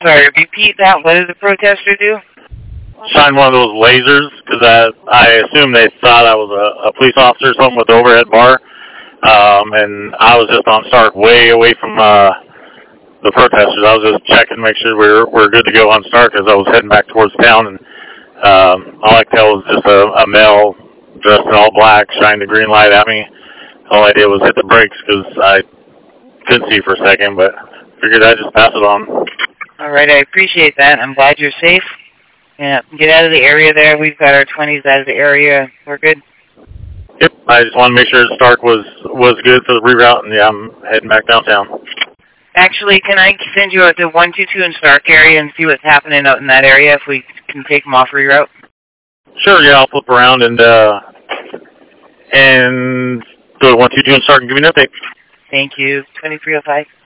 Sorry, repeat that. What did the protester do? Shine one of those lasers, because I assumed they thought I was a police officer or something with the overhead bar. And I was just on Stark way away from the protesters. I was just checking to make sure we're good to go on Stark as I was heading back towards town. And all I could tell was just a male dressed in all black shining the green light at me. All I did was hit the brakes because I couldn't see for a second, but figured I'd just pass it on. All right, I appreciate that. I'm glad you're safe. Yeah, get out of the area there. We've got our 20s out of the area. We're good. Yep, I just wanted to make sure Stark was good for the reroute, and yeah, I'm heading back downtown. Actually, can I send you out to 122 in Stark area and see what's happening out in that area if we can take them off reroute? Sure, yeah, I'll flip around and go to 122 in Stark and give me an update. Thank you. 2305.